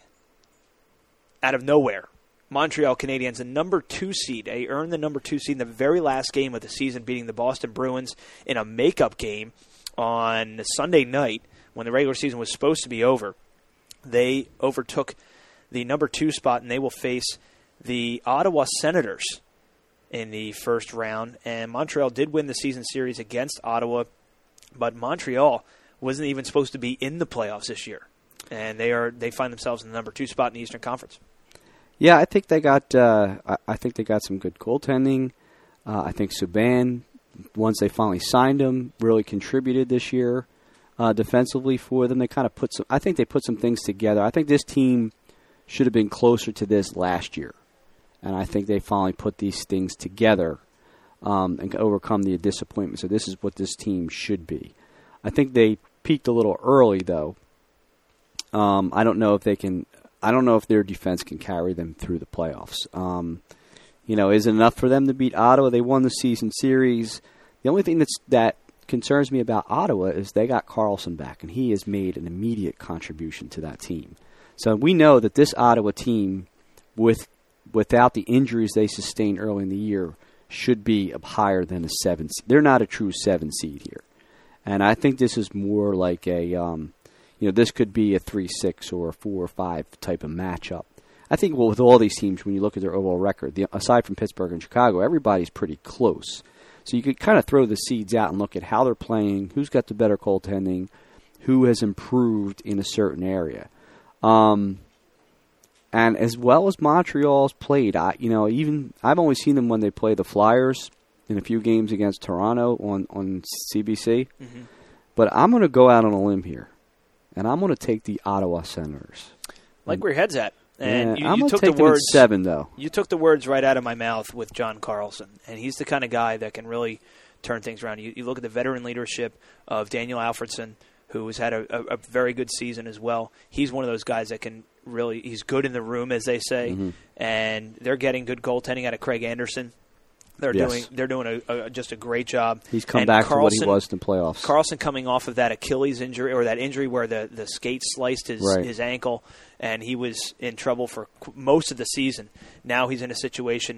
out of nowhere. Montreal Canadiens, the number 2 seed. They earned the number 2 seed in the very last game of the season, beating the Boston Bruins in a makeup game on Sunday night when the regular season was supposed to be over. They overtook the number 2 spot, and they will face the Ottawa Senators in the first round. And Montreal did win the season series against Ottawa, but Montreal wasn't even supposed to be in the playoffs this year. And they find themselves in the number 2 spot in the Eastern Conference. Yeah, I think they got some good goaltending. I think Subban, once they finally signed him, really contributed this year. Defensively for them, they kind of put some things together. I think this team should have been closer to this last year, and I think they finally put these things together and overcome the disappointment. So this is what this team should be. I think they peaked a little early, though. I don't know if their defense can carry them through the playoffs. Is it enough for them to beat Ottawa? They won the season series. The only thing that concerns me about Ottawa is they got Carlson back, and he has made an immediate contribution to that team. So we know that this Ottawa team, without the injuries they sustained early in the year, should be higher than a 7 seed. They're not a true 7 seed here. And I think this is more like this could be a 3-6 or a 4-5 type of matchup. I think with all these teams, when you look at their overall record, aside from Pittsburgh and Chicago, everybody's pretty close. So you could kind of throw the seeds out and look at how they're playing, who's got the better goaltending, who has improved in a certain area. And as well as Montreal's played, I've only seen them when they play the Flyers in a few games against Toronto on CBC. Mm-hmm. But I'm going to go out on a limb here, and I'm going to take the Ottawa Senators. Like where your head's at. And I'm you took take the words 7, though. You took the words right out of my mouth with John Carlson, and he's the kind of guy that can really turn things around. You look at the veteran leadership of Daniel Alfredsson, who has had a very good season as well. He's one of those guys that can really – he's good in the room, as they say, and they're getting good goaltending out of Craig Anderson. They're doing just a great job. He's come back to what he was in the playoffs. Carlson coming off of that Achilles injury or that injury where the skate sliced his ankle, and he was in trouble for most of the season. Now he's in a situation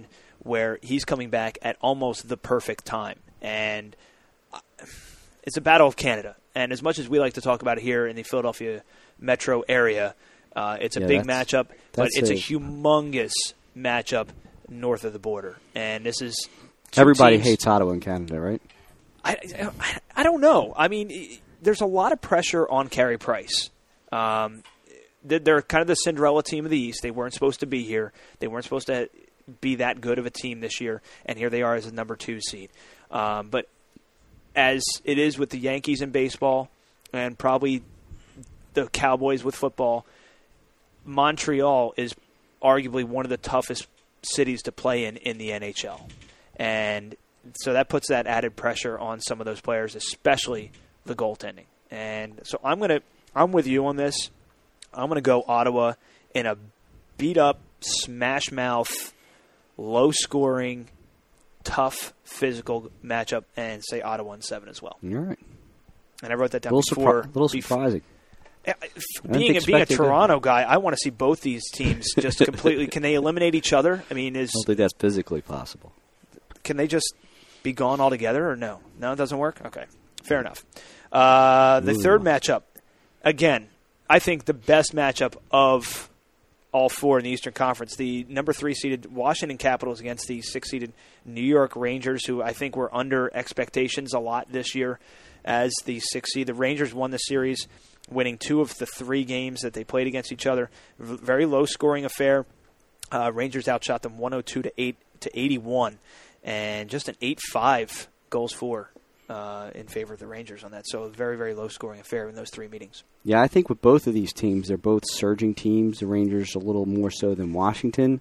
where he's coming back at almost the perfect time. And it's a battle of Canada. And as much as we like to talk about it here in the Philadelphia metro area, it's a big matchup, but it's a humongous matchup north of the border. And this is everybody hates Ottawa in Canada, right? I don't know. I mean, there's a lot of pressure on Carey Price. They're kind of the Cinderella team of the East. They weren't supposed to be here. They weren't supposed to be that good of a team this year, and here they are as a number 2 seed. But as it is with the Yankees in baseball and probably the Cowboys with football, Montreal is arguably one of the toughest cities to play in the NHL. And so that puts that added pressure on some of those players, especially the goaltending. And so I'm with you on this. I'm going to go Ottawa in a beat-up, smash-mouth, low-scoring, tough, physical matchup and say Ottawa in 7 as well. All right. And I wrote that down before. A little surprising. Being a Toronto guy, I want to see both these teams just completely. Can they eliminate each other? I mean, I don't think that's physically possible. Can they just be gone altogether, or no? No, it doesn't work? Okay, fair enough. The third matchup, again, I think the best matchup of all 4 in the Eastern Conference. The number 3-seeded Washington Capitals against the 6-seeded New York Rangers, who I think were under expectations a lot this year as the 6th seed. The Rangers won the series, winning 2 of the 3 games that they played against each other. Very low-scoring affair. Rangers outshot them 102-81, and just an 8-5 goals for in favor of the Rangers on that. So a very, very low-scoring affair in those 3 meetings. Yeah, I think with both of these teams, they're both surging teams. The Rangers a little more so than Washington.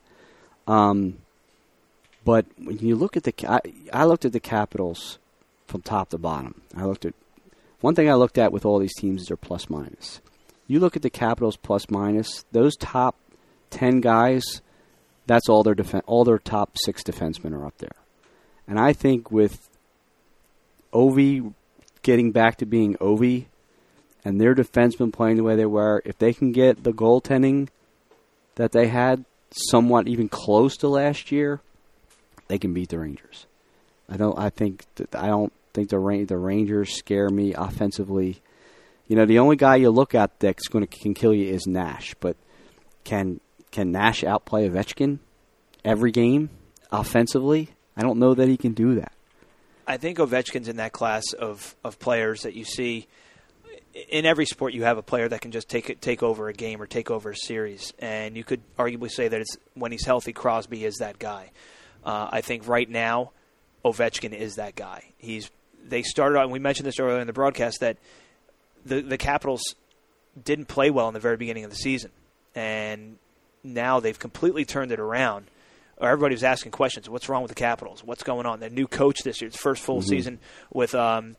But when you look at I looked at the Capitals from top to bottom. One thing I looked at with all these teams is their plus-minus. You look at the Capitals plus-minus, those top 10 guys, that's all their top 6 defensemen are up there. And I think with Ovi getting back to being Ovi and their defensemen playing the way they were, if they can get the goaltending that they had somewhat even close to last year, they can beat the Rangers. I don't think the Rangers scare me offensively. You know, the only guy you look at that can kill you is Nash. But can Nash outplay Ovechkin every game offensively? I don't know that he can do that. I think Ovechkin's in that class of players that you see in every sport. You have a player that can just take over a game or take over a series, and you could arguably say that it's when he's healthy, Crosby is that guy. I think right now, Ovechkin is that guy. They started out, and we mentioned this earlier in the broadcast, that the Capitals didn't play well in the very beginning of the season, and now they've completely turned it around. Everybody was asking questions. What's wrong with the Capitals? What's going on? Their new coach this year, it's first full season with Oates.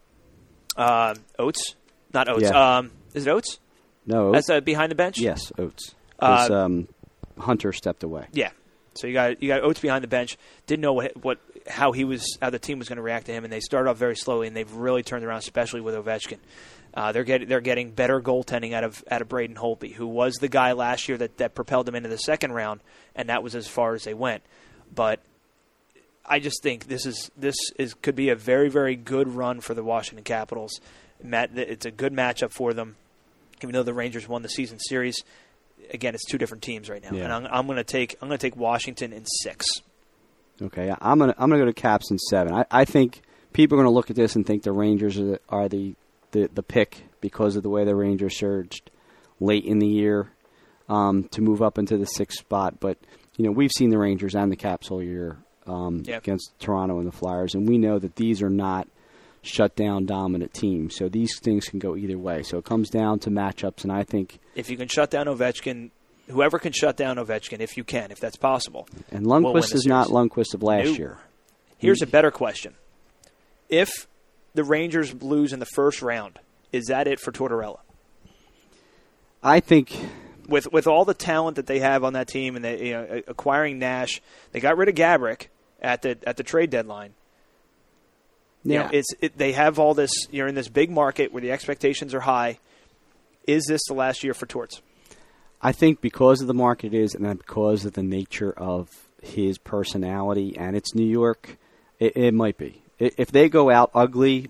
Not Oates. Yeah. Is it Oates? No. That's behind the bench? Yes, Oates. Hunter stepped away. Yeah. So you got Oates behind the bench. Didn't know how the team was going to react to him, and they started off very slowly, and they've really turned around, especially with Ovechkin. They're getting better goaltending out of Braden Holtby, who was the guy last year that propelled them into the second round, and that was as far as they went. But I just think this could be a very, very good run for the Washington Capitals. It's a good matchup for them, even though the Rangers won the season series. Again, it's 2 different teams right now, and I'm going to take Washington in 6. Okay, I'm gonna go to Caps in 7. I think people are going to look at this and think the Rangers are the pick because of the way the Rangers surged late in the year to move up into the 6th spot. But you know, we've seen the Rangers and the Caps all year against Toronto and the Flyers, and we know that these are not shutdown dominant teams. So these things can go either way. So it comes down to matchups, and I think if you can shut down Ovechkin, whoever can shut down Ovechkin, if that's possible. And Lundqvist is not Lundqvist of last year. Here's a better question. If the Rangers lose in the first round, is that it for Tortorella? I think with all the talent that they have on that team, and they, acquiring Nash, they got rid of Gaborik at the trade deadline. Yeah, they have all this. You're in this big market where the expectations are high. Is this the last year for Torts? I think because of the market is, and then because of the nature of his personality, and it's New York, it might be. If they go out ugly,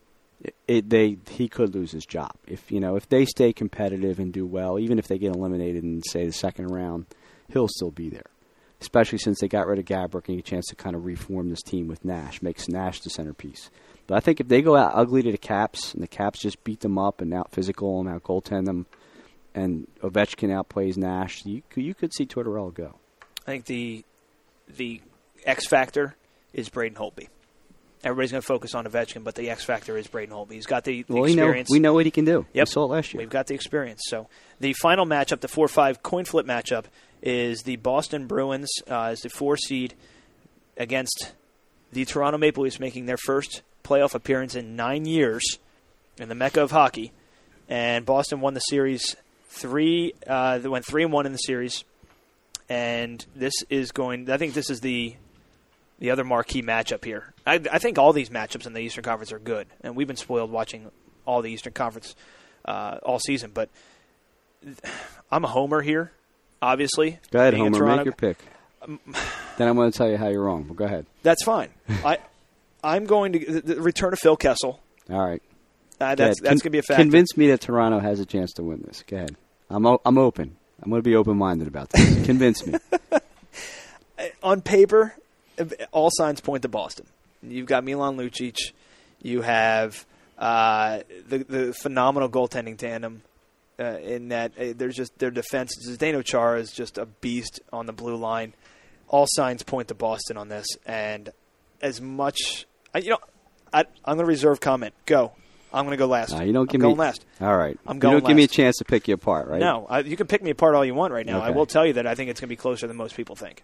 he could lose his job. If they stay competitive and do well, even if they get eliminated in, say, the second round, he'll still be there. Especially since they got rid of Gabrick and get a chance to kind of reform this team with Nash, makes Nash the centerpiece. But I think if they go out ugly to the Caps, and the Caps just beat them up and out physical and out goaltend them, and Ovechkin outplays Nash, you could see Tortorella go. I think the X factor is Braden Holtby. Everybody's going to focus on Ovechkin, but the X factor is Braden Holtby. He's got the experience. We know what he can do. Yep. We saw it last year. We've got the experience. So the final matchup, the 4-5 coin flip matchup, is the Boston Bruins as the 4 seed against the Toronto Maple Leafs, making their first playoff appearance in 9 years in the Mecca of hockey. And Boston won the series they went 3-1 in the series. And I think this is the other marquee matchup here. I think all these matchups in the Eastern Conference are good, and we've been spoiled watching all the Eastern Conference all season. But I'm a homer here, obviously. Go ahead, Homer. Make your pick. Then I'm going to tell you how you're wrong. But go ahead. That's fine. I'm going to the return of Phil Kessel. All right. That's going to be a factor. Convince me that Toronto has a chance to win this. Go ahead. I'm open. I'm going to be open-minded about this. Convince me. On paper, all signs point to Boston. You've got Milan Lucic. You have the phenomenal goaltending tandem in that there's just their defense. Zdeno Chara is just a beast on the blue line. All signs point to Boston on this. And as much, I'm going to reserve comment. Go. I'm going to go last. You don't give I'm going last. All right. I'm going You don't last. give me a chance to pick you apart, right? No. You can pick me apart all you want right now. Okay. I will tell you that I think it's going to be closer than most people think.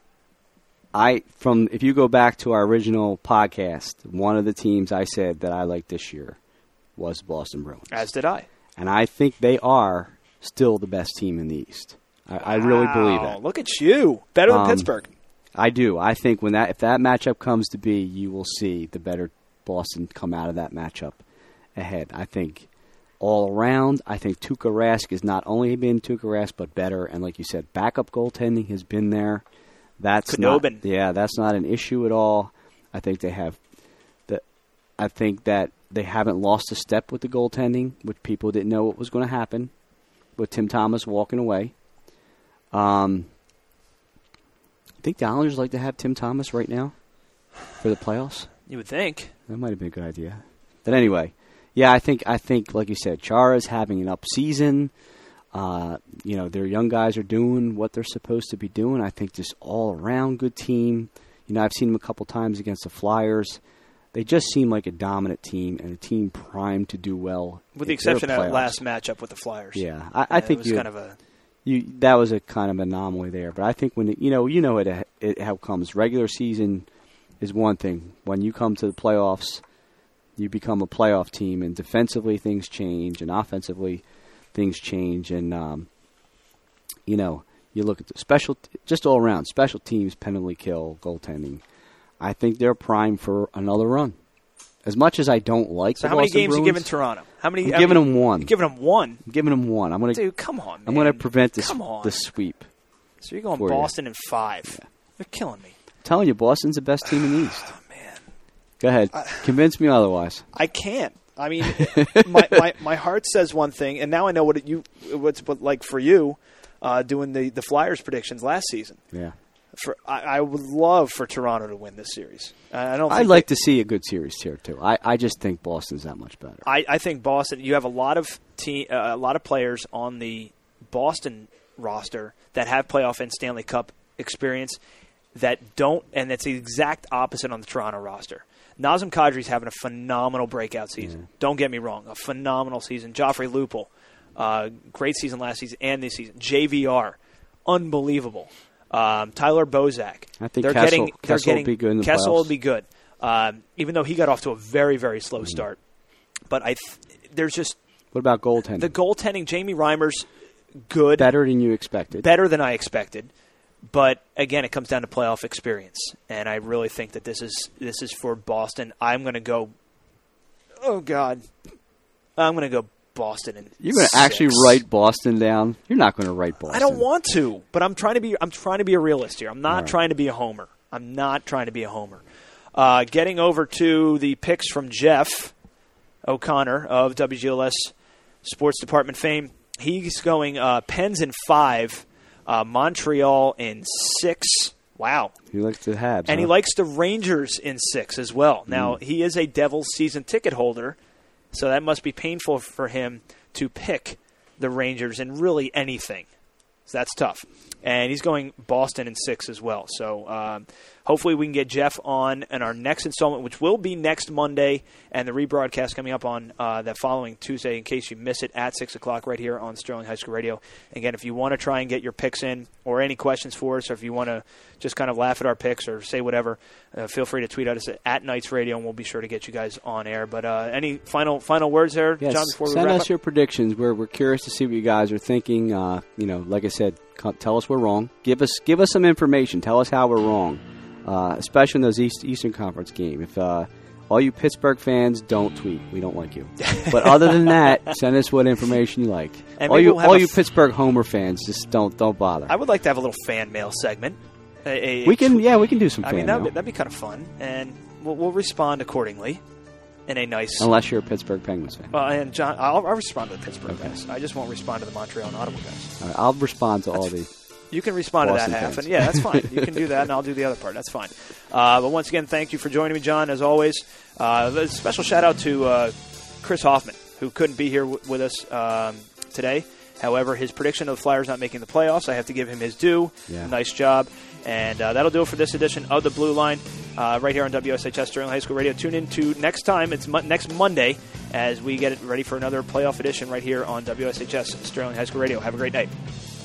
If you go back to our original podcast, one of the teams I said that I liked this year was Boston Bruins. As did I. And I think they are still the best team in the East. I really believe that. Look at you. Better than Pittsburgh. I do. I think if that matchup comes to be, you will see the better Boston come out of that matchup ahead. I think all around, I think Tuukka Rask has not only been Tuukka Rask, but better. And like you said, backup goaltending has been there. That's that's not an issue at all. I think I think that they haven't lost a step with the goaltending, which people didn't know what was going to happen with Tim Thomas walking away. I think the Islanders like to have Tim Thomas right now for the playoffs. You would think. That might have been a good idea. But anyway, yeah, I think like you said, Chara's having an up season. Their young guys are doing what they're supposed to be doing. I think just all around good team. I've seen them a couple times against the Flyers. They just seem like a dominant team and a team primed to do well. With the exception of that last matchup with the Flyers. Yeah, I think it was kind of a that was a kind of anomaly there. But I think when how it comes. Regular season is one thing. When you come to the playoffs, you become a playoff team, and defensively things change, and offensively things change, and you look at the just all around special teams, penalty kill, goaltending. I think they're primed for another run. As much as I don't like the Boston Bruins. So how many games you giving Toronto? I'm giving them one. You're giving them one? I'm giving them one. Dude, come on, man. I'm going to prevent this sweep. So you're going Boston in 5. Yeah. They're killing me. I'm telling you, Boston's the best team in the East. Oh, man. Go ahead. Convince me otherwise. I can't. I mean, my heart says one thing, and now I know what's like for you doing the Flyers predictions last season. Yeah. I would love for Toronto to win this series. I'd like to see a good series here too. I just think Boston's that much better. I think Boston. You have a lot of players on the Boston roster that have playoff and Stanley Cup experience that don't, and it's the exact opposite on the Toronto roster. Nazem Kadri's having a phenomenal breakout season. Yeah. Don't get me wrong, a phenomenal season. Joffrey Lupul, great season last season and this season. JVR, unbelievable. Tyler Bozak. I think Kessel will be good in the playoffs. Kessel will be good, even though he got off to a very, very slow start. But there's just... What about goaltending? The goaltending, Jamie Reimer's good. Better than you expected. Better than I expected. But, again, it comes down to playoff experience. And I really think that this is for Boston. I'm going to go... Oh, God. I'm going to go Boston in You're going to actually write Boston down? You're not going to write Boston. I don't want to, but I'm trying to be a realist here. I'm not right. trying to be a homer. Getting over to the picks from Jeff O'Connor of WGLS Sports Department fame. He's going Pens in 5, Montreal in 6. Wow. He likes the Habs. And he likes the Rangers in 6 as well. Now, he is a Devils season ticket holder, so that must be painful for him to pick the Rangers in really anything. So that's tough. And he's going Boston in 6 as well. So hopefully we can get Jeff on in our next installment, which will be next Monday, and the rebroadcast coming up on that following Tuesday in case you miss it at 6 o'clock right here on Sterling High School Radio. Again, if you want to try and get your picks in or any questions for us, or if you want to just kind of laugh at our picks or say whatever, feel free to tweet at us at Knights Radio, and we'll be sure to get you guys on air. But any final words there, yes, John, before we send wrap us up? your predictions. We're curious to see what you guys are thinking. Like I said, tell us we're wrong. Give us some information. Tell us how we're wrong, especially in those Eastern Conference game. If all you Pittsburgh fans, don't tweet. We don't like you. But other than that, send us what information you like. And all you Pittsburgh Homer fans, just don't bother. I would like to have a little fan mail segment. We can do some fan mail. That'd be kind of fun, and we'll respond accordingly. In a nice, unless you're a Pittsburgh Penguins fan. And John, I'll respond to the Pittsburgh guys. I just won't respond to the Montreal and Ottawa guys. All right, I'll respond to all the. You can respond Boston to that half, fans. and yeah, that's fine. You can do that, and I'll do the other part. That's fine. But once again, thank you for joining me, John. As always, a special shout out to Chris Hoffman, who couldn't be here with us today. However, his prediction of the Flyers not making the playoffs, I have to give him his due. Yeah. Nice job. And that'll do it for this edition of The Blue Line right here on WSHS Sterling High School Radio. Tune in to next time. It's next Monday as we get it ready for another playoff edition right here on WSHS Sterling High School Radio. Have a great night.